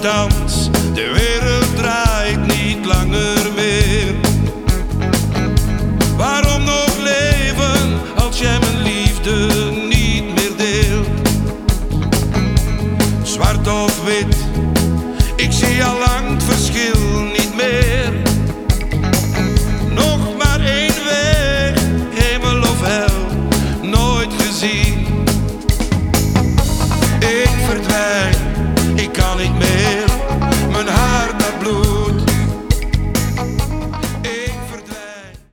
Nochtans, de wereld draait niet langer meer. Waarom nog leven als jij mijn liefde niet meer deelt? Zwart of wit, ik zie al lang het verschil niet meer. Nog maar één weg, hemel of hel, nooit gezien. Ik verdwijn, ik kan niet meer.